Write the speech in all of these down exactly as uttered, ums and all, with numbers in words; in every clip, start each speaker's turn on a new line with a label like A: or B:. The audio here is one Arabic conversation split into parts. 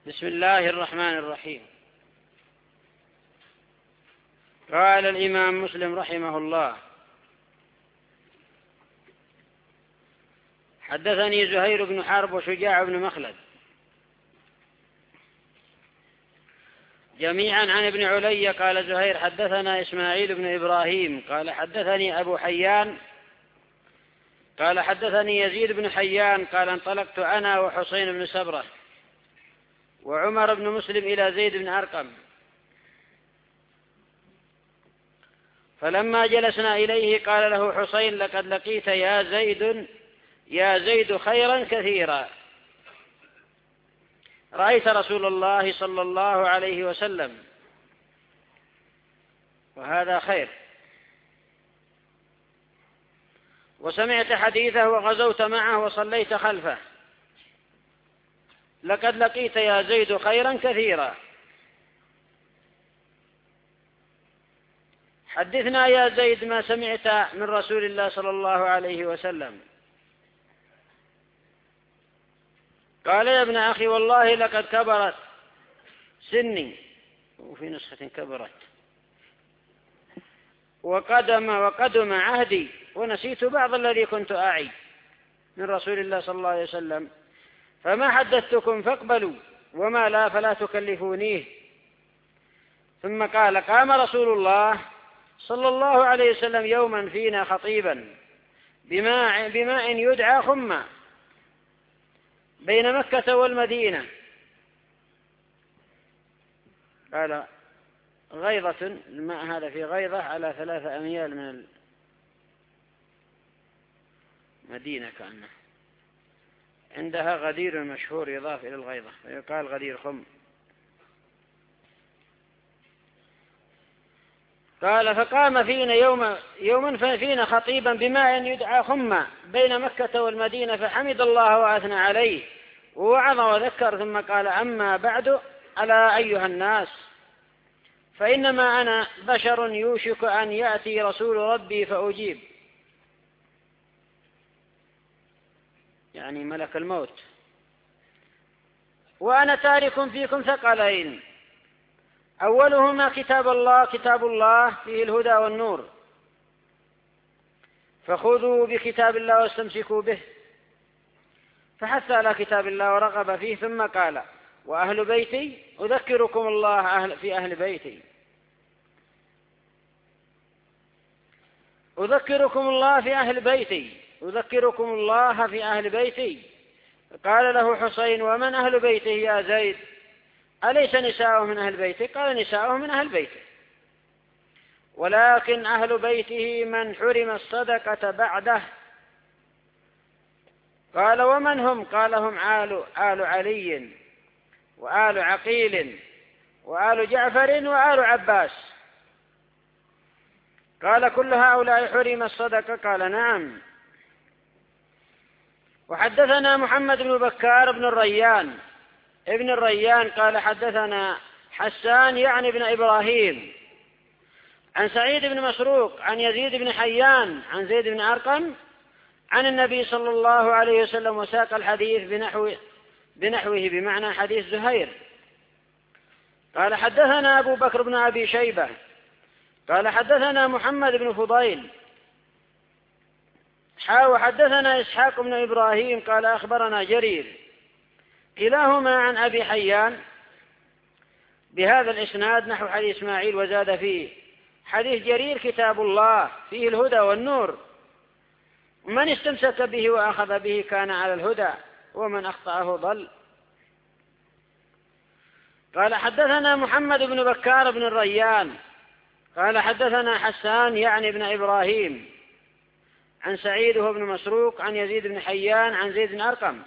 A: بسم الله الرحمن الرحيم. قال الإمام مسلم رحمه الله: حدثني زهير بن حرب وشجاع بن مخلد جميعا عن ابن علي. قال زهير: حدثنا إسماعيل بن إبراهيم قال حدثني أبو حيان قال حدثني يزيد بن حيان قال: انطلقت أنا وحسين بن سبرة وعمر بن مسلم إلى زيد بن أرقم، فلما جلسنا إليه قال له حسين: لقد لقيت يا زيد يا زيد خيرا كثيرا، رأيت رسول الله صلى الله عليه وسلم وهذا خير، وسمعت حديثه وغزوت معه وصليت خلفه، لقد لقيت يا زيد خيرا كثيرا، حدثنا يا زيد ما سمعت من رسول الله صلى الله عليه وسلم. قال: يا ابن أخي والله لقد كبرت سني، وفي نسخة كبرت، وقدم وقدم عهدي، ونسيت بعض الذي كنت أعي من رسول الله صلى الله عليه وسلم، فما حدثتكم فاقبلوا، وما لا فلا تكلفونيه. ثم قال: قام رسول الله صلى الله عليه وسلم يوما فينا خطيبا بماء, بماء يدعى خمة بين مكة والمدينة. قال: غيظة، الماء هذا في غيظة على ثلاثة أميال من المدينة، كأنه عندها غدير مشهور يضاف إلى الغيظة فيقال غدير خم. قال: فقام فينا يوم يوما فينا خطيبا بماء يدعى خمة بين مكة والمدينة، فحمد الله وأثنى عليه ووعظ وذكر، ثم قال: أما بعد، ألا أيها الناس، فإنما أنا بشر يوشك أن يأتي رسول ربي فأجيب، يعني ملك الموت، وأنا تارك فيكم ثقلين، أولهما كتاب الله كتاب الله فيه الهدى والنور، فخذوا بكتاب الله واستمسكوا به، فحث على كتاب الله ورغب فيه. ثم قال: وأهل بيتي أذكركم الله أهل في أهل بيتي أذكركم الله في أهل بيتي أذكركم الله في أهل بيتي. قال له حسين: ومن أهل بيته يا زيد؟ أليس نساؤه من أهل بيته؟ قال: نساؤه من أهل بيته، ولكن أهل بيته من حرم الصدقة بعده. قال: ومن هم؟ قال: هم آل, آل علي وآل عقيل وآل جعفر وآل عباس. قال: كل هؤلاء حرم الصدقة؟ قال: نعم. وحدثنا محمد بن بكار بن الريان ابن الريان قال: حدثنا حسان يعني ابن إبراهيم عن سعيد بن مسروق عن يزيد بن حيان عن زيد بن أرقم عن النبي صلى الله عليه وسلم، وساق الحديث بنحو بنحوه بمعنى حديث زهير. قال: حدثنا أبو بكر بن أبي شيبة قال: حدثنا محمد بن فضيل حاو حدثنا إسحاق بن إبراهيم قال: أخبرنا جرير، كلاهما عن أبي حيان بهذا الإسناد نحو حديث إسماعيل، وزاد فيه حديث جرير: كتاب الله فيه الهدى والنور، من استمسك به وأخذ به كان على الهدى، ومن أخطأه ضل. قال: حدثنا محمد بن بكار بن الريان قال: حدثنا حسان يعني ابن إبراهيم عن سعيد بن مسروق عن يزيد بن حيان عن زيد بن أرقم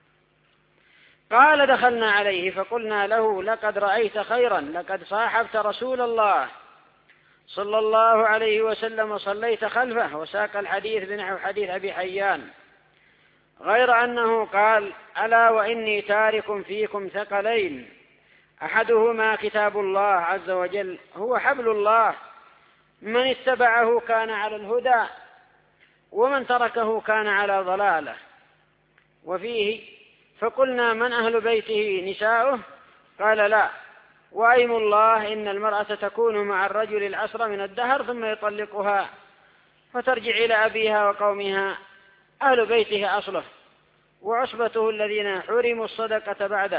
A: قال: دخلنا عليه فقلنا له: لقد رأيت خيرا، لقد صاحبت رسول الله صلى الله عليه وسلم وصليت خلفه، وساق الحديث بنحو حديث أبي حيان، غير أنه قال: ألا وإني تارك فيكم ثقلين، أحدهما كتاب الله عز وجل هو حبل الله، من اتبعه كان على الهدى، ومن تركه كان على ضلاله. وفيه: فقلنا: من أهل بيته؟ نساؤه. قال لا، وأيم الله إن المرأة تكون مع الرجل العشر من الدهر ثم يطلقها فترجع إلى أبيها وقومها، أهل بيته أصله وعصبته الذين حرموا الصدقة بعده.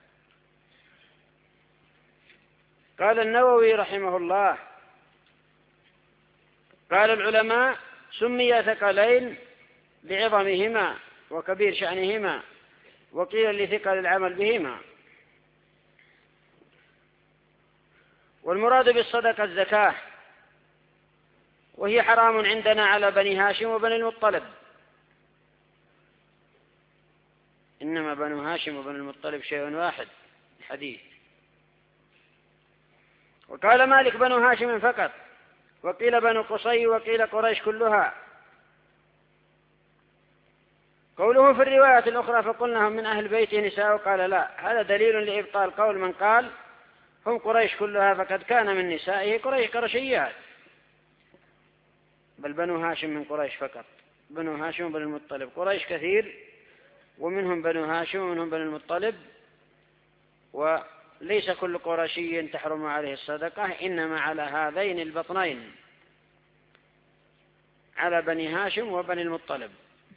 A: قال النووي رحمه الله: قال العلماء: سمي ثقلين لعظمهما وكبير شأنهما، وقيل لثقل العمل بهما. والمراد بالصدقة الزكاة، وهي حرام عندنا على بني هاشم وبني المطلب، إنما بنو هاشم وبني المطلب شيء واحد الحديث. وقال مالك: بنو هاشم فقط، وقيل بنو قصي، وقيل قريش كلها. قوله في الرواية الأخرى: فقلنا هم من أهل بيته نساء، قال لا، هذا دليل لإبطال قول من قال هم قريش كلها، فقد كان من نسائه قريش قرشيات، بل بنو هاشم من قريش فقط. بنو هاشم وبنو المطلب، قريش كثير، ومنهم بنو هاشم ومنهم بنو المطلب، وليس كل قرشي تحرم عليه الصدقة، إنما على هذين البطنين، على بني هاشم وبني المطلب.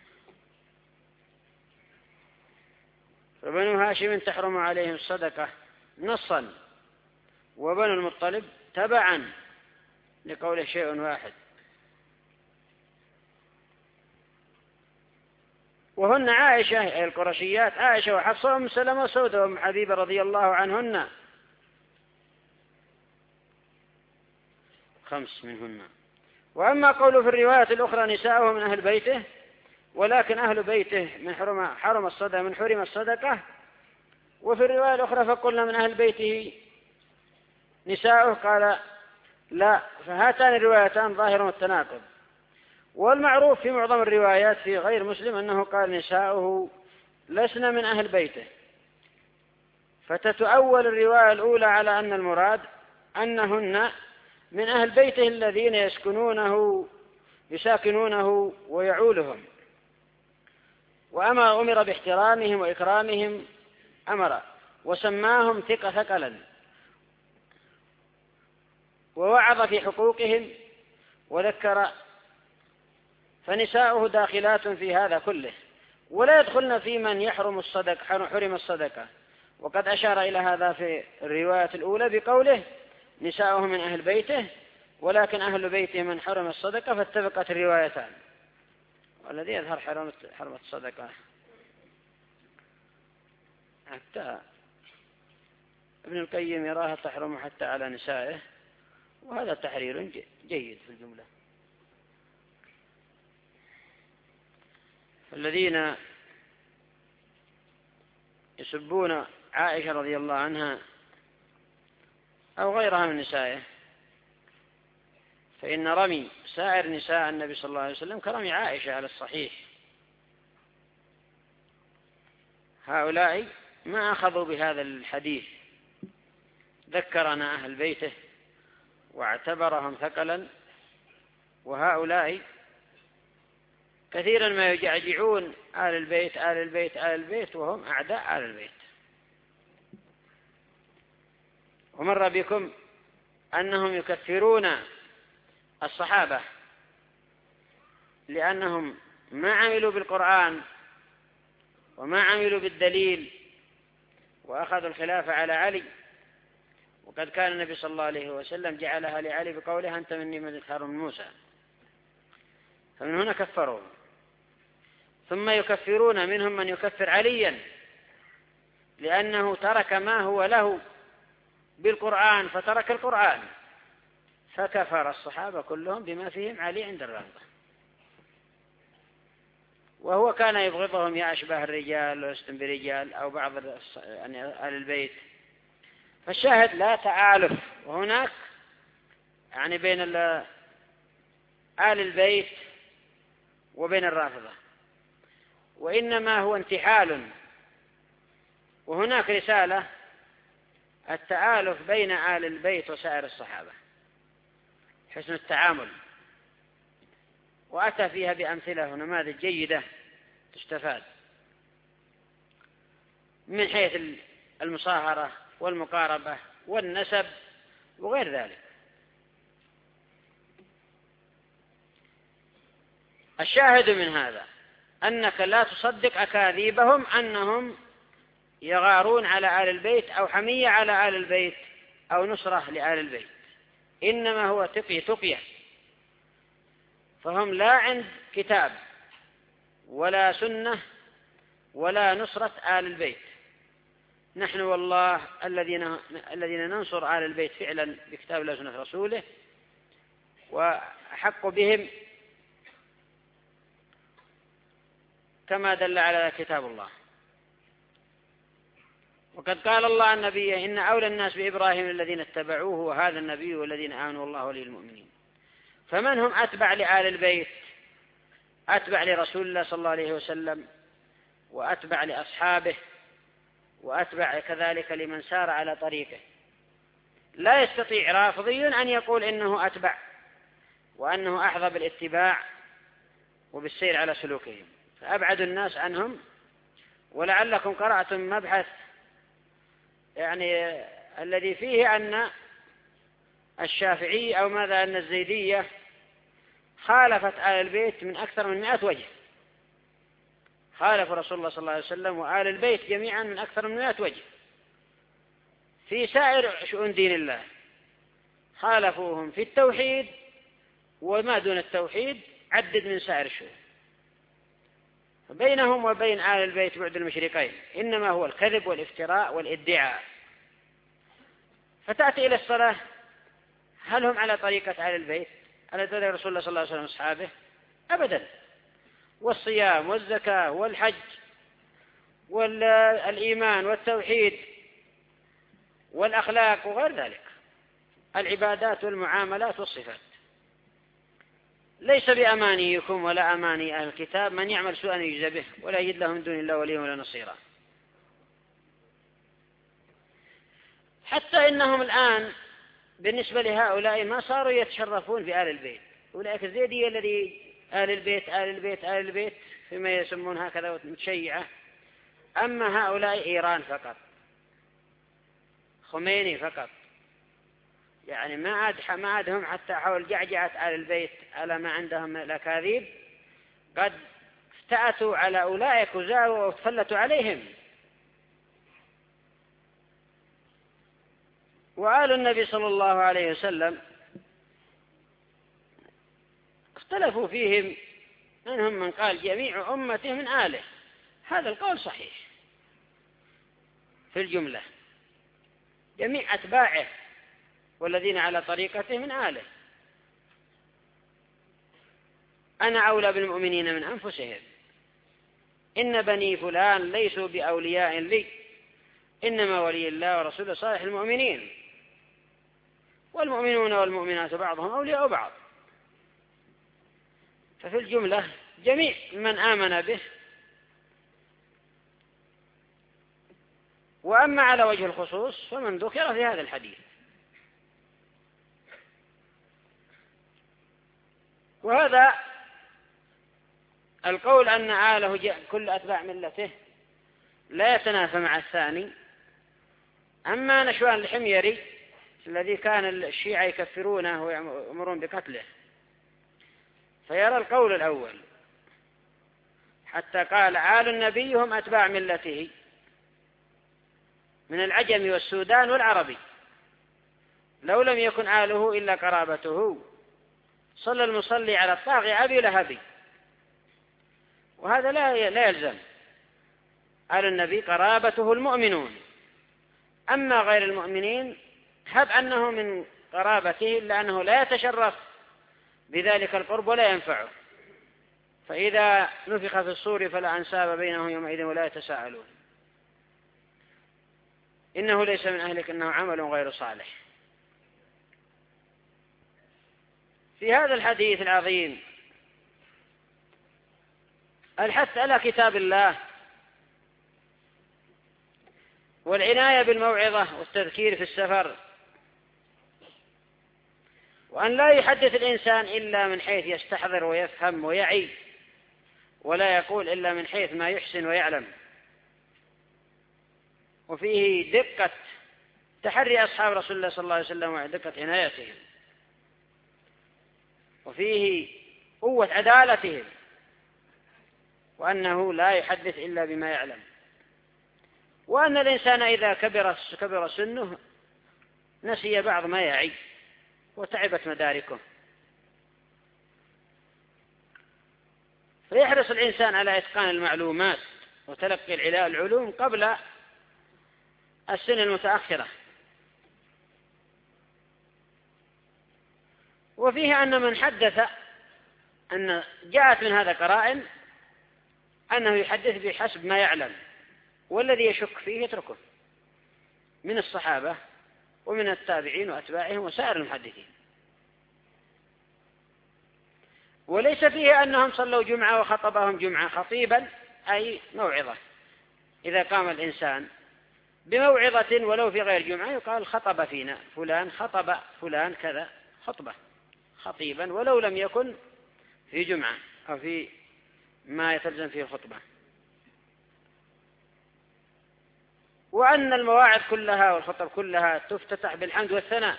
A: فبنو هاشم تحرم عليهم الصدقة نصا، وبنو المطلب تبعا لقوله شيء واحد. وهن عائشة أي القرشيات، عائشة وحفصة وأم سلمة وسودة وأم حبيبة رضي الله عنهن، خمس منهن. وأما قوله في الرواية الأخرى نساؤه من أهل بيته، ولكن أهل بيته من حرم حرم الصدقة من حرم الصدقة. وفي الرواية الأخرى فقلنا من أهل بيته نساؤه، قال لا، فهاتان الروايتان ظاهر التناقض. والمعروف في معظم الروايات في غير مسلم أنه قال نساؤه لسن من أهل بيته، فتتؤول الرواية الأولى على أن المراد أنهن من أهل بيته الذين يسكنونه يساكنونه ويعولهم، وأما أمر باحترامهم وإكرامهم أمر، وسماهم ثقة ثقلا، ووعظ في حقوقهم وذكر، فنساؤه داخلات في هذا كله، ولا يدخلن في من يحرم الصدقة حرم الصدقة. وقد أشار إلى هذا في الرواية الأولى بقوله نساؤه من أهل بيته، ولكن أهل بيته من حرم الصدقة، فاتفقت الروايتان. والذي يظهر حرمة الصدقة حتى ابن القيم يراها تحرم حتى على نسائه، وهذا تحرير جيد في الجملة. الذين يسبون عائشة رضي الله عنها أو غيرها من نسائه، فإن رمي سائر نساء النبي صلى الله عليه وسلم كرمي عائشة على الصحيح. هؤلاء ما أخذوا بهذا الحديث، ذكرنا أهل بيته واعتبرهم ثقلا، وهؤلاء كثيرا ما يجعجعون آل البيت آل البيت آل البيت وهم أعداء آل البيت. ومر بكم أنهم يكفرون الصحابة لأنهم ما عملوا بالقرآن وما عملوا بالدليل، وأخذوا الخلافة على علي، وقد كان النبي صلى الله عليه وسلم جعلها لعلي بقوله أنت مني من هارون موسى، فمن هنا كفروا. ثم يكفرون منهم من يكفر عليا لأنه ترك ما هو له بالقرآن، فترك القرآن، فكفر الصحابة كلهم بما فيهم علي عند الرافضة، وهو كان يبغضهم يا أشباه الرجال ولستم برجال أو بعض يعني أهل البيت. فالشاهد لا تعالف وهناك يعني بين آل البيت وبين الرافضة، وإنما هو انتحال. وهناك رسالة التآلف بين آل البيت وسائر الصحابة، حسن التعامل، وأتى فيها بأمثلة ونماذج جيدة تستفاد من حيث المصاهرة والمقاربة والنسب وغير ذلك. الشاهد من هذا أنك لا تصدق أكاذيبهم أنهم يغارون على آل البيت أو حمية على آل البيت أو نصرة لآل البيت، إنما هو تقي تقية، فهم لا عند كتاب ولا سنة ولا نصرة آل البيت. نحن والله الذين الذين ننصر آل البيت فعلا بكتاب الله وسنة رسوله، وأحق بهم كما دل على كتاب الله. وقد قال الله عن نبيه: إن أولى الناس بإبراهيم الذين اتبعوه وهذا النبي والذين آمنوا والله ولي المؤمنين. فمن هم أتبع لآل البيت؟ أتبع لرسول الله صلى الله عليه وسلم، وأتبع لأصحابه، وأتبع كذلك لمن سار على طريقه. لا يستطيع رافضي أن يقول إنه أتبع وأنه أحظى بالاتباع وبالسير على سلوكهم، فأبعد الناس عنهم. ولعلكم قرأتم مبحث يعني الذي فيه أن الشافعي أو ماذا أن الزيدية خالفت آل البيت من أكثر من مئة وجه، خالف رسول الله صلى الله عليه وسلم وآل البيت جميعا من أكثر من مئة وجه في سائر شؤون دين الله. خالفوهم في التوحيد وما دون التوحيد عدد من سائر الشؤون. بينهم وبين آل البيت بعد المشرقين، إنما هو الكذب والافتراء والادعاء. فتأتي إلى الصلاة، هل هم على طريقة آل البيت على طريقة رسول الله صلى الله عليه وسلم وأصحابه؟ أبدا. والصيام والزكاة والحج والإيمان والتوحيد والأخلاق وغير ذلك، العبادات والمعاملات والصفات. ليس بأمانيكم ولا أماني أهل الكتاب من يعمل سوءا يجزى به ولا يجد له من دون الله وليا ولا نصيرا. حتى إنهم الآن بالنسبة لهؤلاء ما صاروا يتشرفون بآل البيت. أولئك الزيدية الذي آل البيت آل البيت آل البيت فيما يسمون هكذا متشيعة. أما هؤلاء إيران فقط، خميني فقط، يعني ما عاد ما عادهم حتى حول جعجعة آل البيت على ما عندهم من الأكاذيب. قد افتأتوا على أولئك وزاروا وتفلتوا عليهم. وآل النبي صلى الله عليه وسلم اختلفوا فيهم، منهم من قال جميع أمته من آله. هذا القول صحيح في الجملة، جميع أتباعه والذين على طريقته من آله. أنا أولى بالمؤمنين من أنفسهم، إن بني فلان ليسوا بأولياء لي، إنما ولي الله ورسوله صالح المؤمنين، والمؤمنون والمؤمنات بعضهم أولياء بعض. ففي الجملة جميع من آمن به. وأما على وجه الخصوص فمن ذكر في هذا الحديث. وهذا القول أن آله كل أتباع ملته لا يتنافى مع الثاني. أما نشوان الحميري الذي كان الشيعة يكفرونه ويأمرون بقتله، فيرى القول الأول حتى قال: آل النبي هم أتباع ملته من العجم والسودان والعربي، لو لم يكن آله إلا قرابته، صلى المصلي على الطاغي أبي لهبي. وهذا لا لا يلزم. آل النبي قرابته المؤمنون، أما غير المؤمنين هب أنه من قرابته إلا أنه لا يتشرف بذلك القرب ولا ينفعه. فإذا نفخ في الصور فلا أنساب بينهم يومئذ ولا يتساءلون. إنه ليس من أهلك إنه عمل غير صالح. في هذا الحديث العظيم الحث على كتاب الله والعناية بالموعظة والتذكير في السفر، وأن لا يحدث الإنسان إلا من حيث يستحضر ويفهم ويعي، ولا يقول إلا من حيث ما يحسن ويعلم. وفيه دقة تحري أصحاب رسول الله صلى الله عليه وسلم ودقة عنايتهم، وفيه قوة عدالتهم، وأنه لا يحدث إلا بما يعلم، وأن الإنسان إذا كبر كبر سنه نسي بعض ما يعي وتعبت مداركه، فيحرص الإنسان على إتقان المعلومات وتلقي العلوم قبل السن المتأخرة. وفيه أن من حدث أن جاءت من هذا قرائن أنه يحدث بحسب ما يعلم، والذي يشك فيه يتركه من الصحابة ومن التابعين وأتباعهم وسائر المحدثين. وليس فيه أنهم صلوا جمعة وخطبهم جمعة خطيبا أي موعظة. إذا قام الإنسان بموعظة ولو في غير جمعة يقال خطب فينا فلان، خطب فلان كذا خطبة خطيبا ولو لم يكن في جمعة أو في ما يتلزم فيه الخطبة. وأن المواعظ كلها والخطب كلها تفتتح بالحمد والثناء،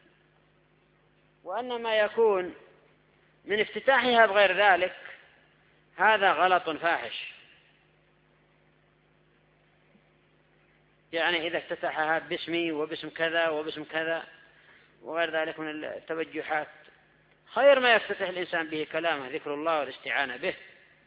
A: وأن ما يكون من افتتاحها بغير ذلك هذا غلط فاحش. يعني إذا افتتحها باسمي وباسم كذا وباسم كذا وغير ذلك من التبجحات، خير ما يفتتح الإنسان به كلامه ذكر الله والاستعانة به.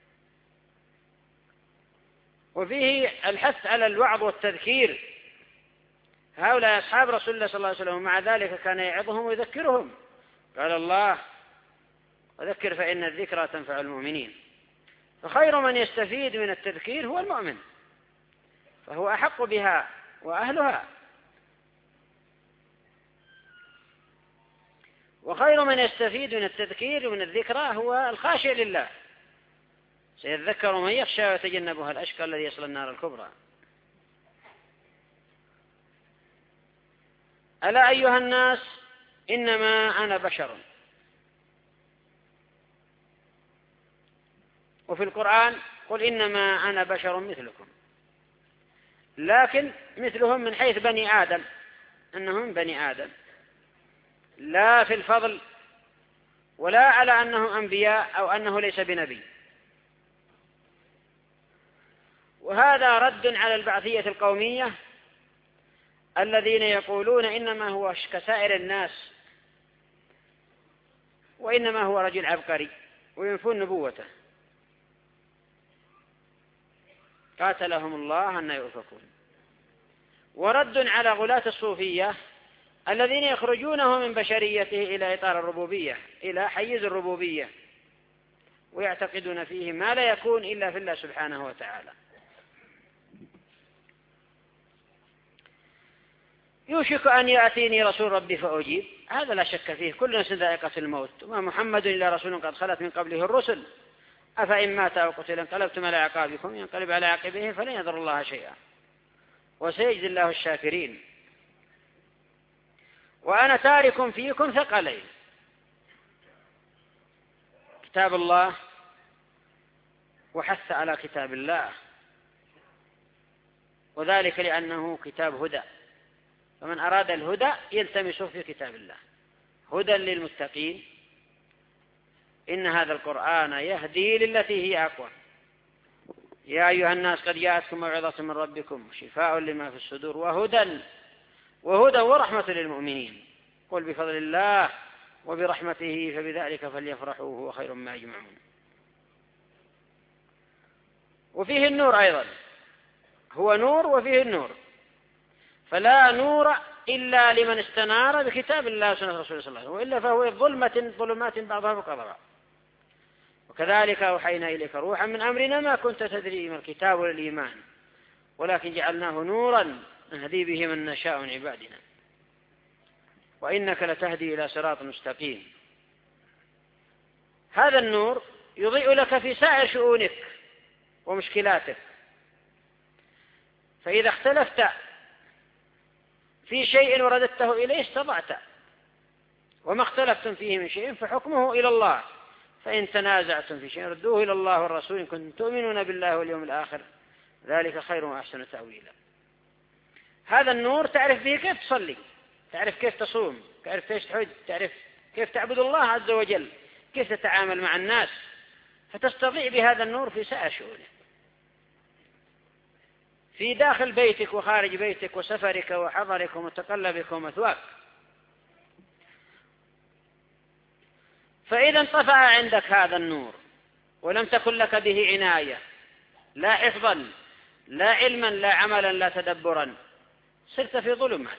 A: وفيه الحث على الوعظ والتذكير. هؤلاء أصحاب رسول الله صلى الله عليه وسلم مع ذلك كان يعظهم ويذكرهم. قال الله: وذكر فإن الذكرى تنفع المؤمنين. فخير من يستفيد من التذكير هو المؤمن، فهو أحق بها وأهلها. وخير من يستفيد من التذكير ومن الذكرى هو الخاشع لله، سيذكر من يخشى ويتجنبها الأشقى الذي يصل النار الكبرى. ألا أيها الناس إنما أنا بشر. وفي القرآن قل إنما أنا بشر مثلكم، لكن مثلهم من حيث بني آدم، أنهم بني آدم، لا في الفضل ولا على أنهم أنبياء أو أنه ليس بنبي. وهذا رد على البعثية القومية الذين يقولون إنما هو كسائر الناس وإنما هو رجل عبقري، وينفون نبوته. قاتلهم الله أن يؤفكون. ورد على غلاة الصوفية الذين يخرجونه من بشريته إلى إطار الربوبية، إلى حيز الربوبية، ويعتقدون فيه ما لا يكون إلا في الله سبحانه وتعالى. يوشك أن يأتيني رسول ربي فأجيب، هذا لا شك فيه، كل نفس ذائقة الموت، وما محمد إلا رسول قد خلت من قبله الرسل، أفإن مات أو قتل انقلبتم على أعقابكم ينقلب على عقبه فلن يضر الله شيئا وسيجزي الله الشاكرين. وأنا تارك فيكم ثقلين: كتاب الله وحث على كتاب الله، وذلك لأنه كتاب هدى، فمن أراد الهدى يلتمسه في كتاب الله، هدى للمتقين. إن هذا القرآن يهدي للتي هي أقوى. يا أيها الناس قد جاءتكم موعظة من ربكم شفاء لما في الصدور وهدى وهدى ورحمة للمؤمنين. قل بفضل الله وبرحمته فبذلك فليفرحوا هو خير ما يجمعون. وفيه النور أيضا، هو نور وفيه النور، فلا نور إلا لمن استنار بكتاب الله وسنة رسوله صلى الله عليه وسلم، وإلا فهو ظلمة ظلمات بعضها فوق بعض. وكذلك أوحينا إليك روحا من أمرنا ما كنت تدري ما الكتاب ولا الإيمان ولكن جعلناه نورا نهدي به من نشاء من عبادنا وإنك لتهدي إلى صراط مستقيم. هذا النور يضيء لك في سائر شؤونك ومشكلاتك، فإذا اختلفت في شيء ورددته إليه استطعت، وما اختلفتم فيه من شيء فحكمه إلى الله، فإن تنازعتم في شيء ردوه إلى الله والرسول إن كنتم تؤمنون بالله واليوم الآخر ذلك خير وأحسن تأويلا. هذا النور تعرف به كيف تصلي، تعرف كيف تصوم، تعرف كيف تحج، تعرف كيف تعبد الله عز وجل، كيف تتعامل مع الناس، فتستطيع بهذا النور في سائر شؤونك، في داخل بيتك وخارج بيتك وسفرك وحضرك ومتقلبك ومثواك. فإذا انطفأ عندك هذا النور ولم تكن لك به عناية، لا حفظا لا علما لا عملا لا تدبرا، صرت في ظلمات.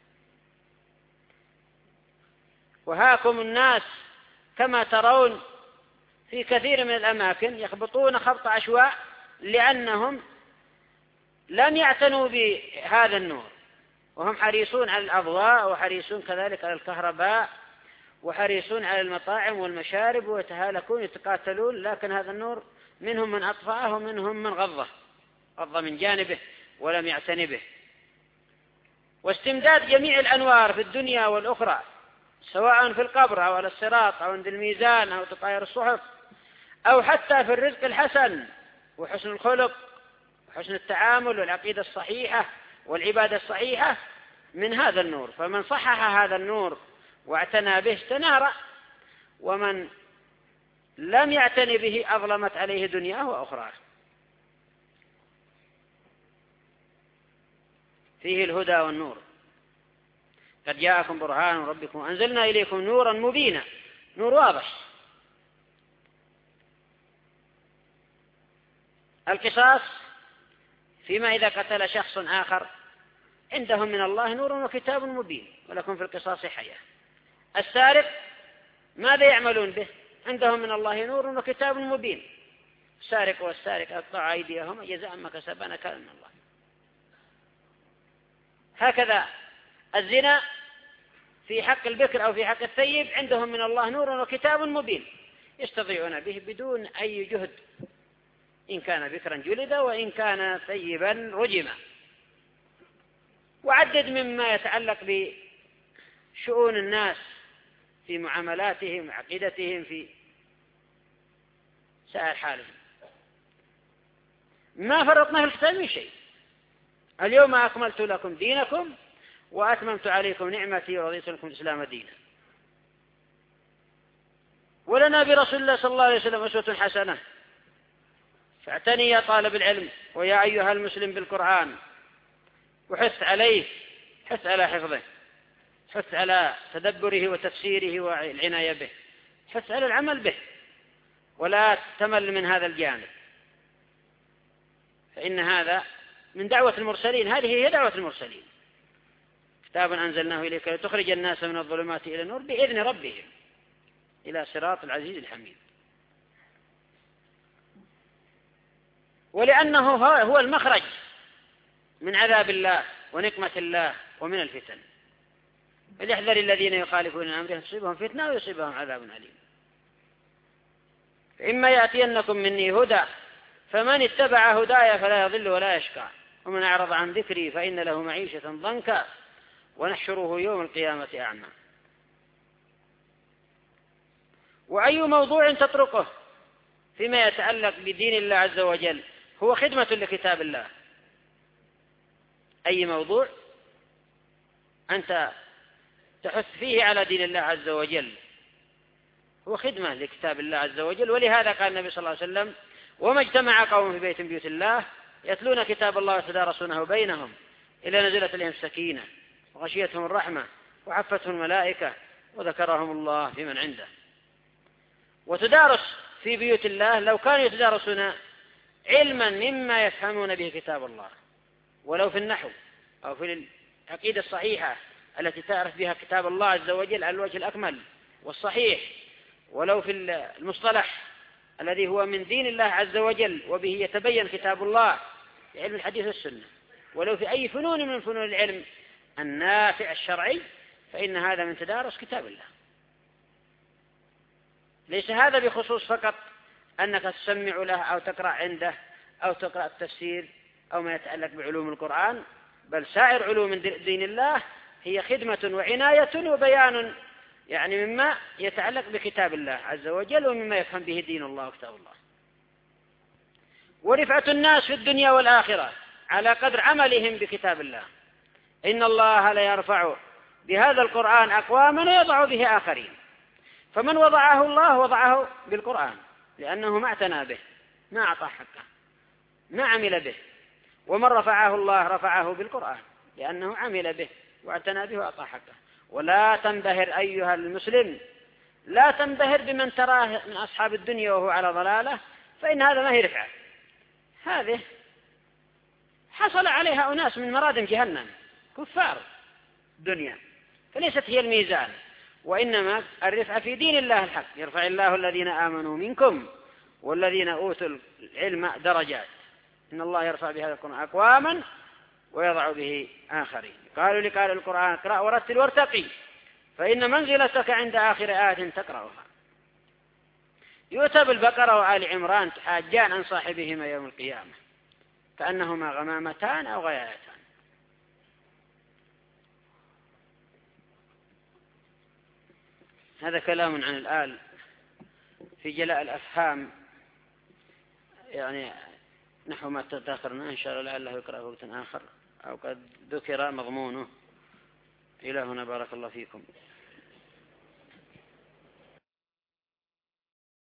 A: وهاكم الناس كما ترون في كثير من الأماكن يخبطون خبط عشواء لأنهم لم يعتنوا بهذا النور، وهم حريصون على الأضواء وحريصون كذلك على الكهرباء وحريصون على المطاعم والمشارب، ويتهالكون يتقاتلون، لكن هذا النور منهم من أطفأه ومنهم من غضه غض من جانبه ولم يعتني به. واستمداد جميع الأنوار في الدنيا والأخرى سواء في القبر أو على الصراط أو عند الميزان أو تطاير الصحف أو حتى في الرزق الحسن وحسن الخلق وحسن التعامل والعقيدة الصحيحة والعبادة الصحيحة من هذا النور. فمن صحح هذا النور واعتنى به استنار، ومن لم يعتني به أظلمت عليه دنياه وأخراه. فيه الهدى والنور. قد جاءكم برهان من ربكم أنزلنا إليكم نورا مبينا، نور واضح. القصاص فيما إذا قتل شخص آخر عندهم من الله نور وكتاب مبين ولكم في القصاص حياة. السارق ماذا يعملون به؟ عندهم من الله نور وكتاب مبين. السارق والسارق أقطع أيديهم جزاء ما كسبا نكالا من الله. هكذا الزنا في حق البكر أو في حق الثيب عندهم من الله نور وكتاب مبين يستطيعون به بدون أي جهد، إن كان بكرا جلد وإن كان ثيبا رجما. وعدد مما يتعلق بشؤون الناس في معاملاتهم وعقيدتهم في سائر حالهم. ما فرطنا في الكتاب من شيء. اليوم أكملت لكم دينكم وأتممت عليكم نعمتي ورضيت لكم الإسلام دينا. ولنا برسول الله صلى الله عليه وسلم أسوة حسنة. فاعتني يا طالب العلم ويا أيها المسلم بالقرآن، وحث عليه، حث على حفظه، حث على تدبره وتفسيره والعناية به، حث على العمل به، ولا تمل من هذا الجانب، فإن هذا من دعوة المرسلين. هذه هي دعوة المرسلين. كتاب أنزلناه إليك لتخرج الناس من الظلمات إلى النور بإذن ربهم إلى صراط العزيز الحميد. ولأنه هو المخرج من عذاب الله ونقمة الله ومن الفتن. فليحذر الذين يخالفون عن أمره تصيبهم فتنة ويصيبهم عذاب أليم. فإما يأتينكم مني هدى فمن اتبع هدايا فلا يضل ولا يشقى، ومن أعرض عن ذكري فإن له معيشة ضنكا ونحشره يوم القيامة أعمى. وأي موضوع تتركه فيما يتعلق بدين الله عز وجل هو خدمة لكتاب الله. أي موضوع أنت تحث فيه على دين الله عز وجل هو خدمة لكتاب الله عز وجل. ولهذا قال النبي صلى الله عليه وسلم: وما اجتمع قوم في بيت من بيوت الله يتلون كتاب الله ويتدارسونه بينهم إلا نزلت عليهم السكينة وغشيتهم الرحمة وحفتهم الملائكة وذكرهم الله في من عنده. وتدارس في بيوت الله لو كانوا يتدارسون علما مما يفهمون به كتاب الله، ولو في النحو أو في العقيدة الصحيحة التي تعرف بها كتاب الله عز وجل على الوجه الأكمل والصحيح، ولو في المصطلح الذي هو من دين الله عز وجل وبه يتبين كتاب الله في علم الحديث والسنة، ولو في أي فنون من فنون العلم النافع الشرعي، فإن هذا من تدارس كتاب الله. ليس هذا بخصوص فقط أنك تسمع له أو تقرأ عنده أو تقرأ التفسير أو ما يتعلق بعلوم القرآن، بل سائر علوم دين الله هي خدمة وعناية وبيان يعني مما يتعلق بكتاب الله عز وجل ومما يفهم به دين الله وكتاب الله. ورفعة الناس في الدنيا والآخرة على قدر عملهم بكتاب الله. إن الله ليرفع بهذا القرآن أقواما ويضع به آخرين. فمن وضعه الله وضعه بالقرآن لأنه ما اعتنى به، ما أعطى حقه، ما عمل به. ومن رفعه الله رفعه بالقرآن لأنه عمل به واعتنى به وأعطى حقه. ولا تنبهر أيها المسلم، لا تنبهر بمن تراه من أصحاب الدنيا وهو على ضلالة، فإن هذا ما هي رفعة. هذه حصل عليها أناس من مرادم جهنم كفار الدنيا، فليست هي الميزان. وإنما الرفعة في دين الله الحق، يرفع الله الذين آمنوا منكم والذين أوتوا العلم درجات. إن الله يرفع بهذا القرآن أقواما ويضع به آخرين. قالوا لقال القرآن اقرأ ورتل وارتقي فإن منزلتك عند آخر آية تقرأها. يؤتى بالبقرة وآل عمران تحاجان عن صاحبهما يوم القيامة كأنهما غمامتان أو غيايتان. هذا كلام عن الآل في جلاء الأفهام، يعني نحو ما تذكرنا إن شاء الله لعله يقرأ وقت آخر أو قد ذكر مضمونه. إلى هنا بارك الله فيكم.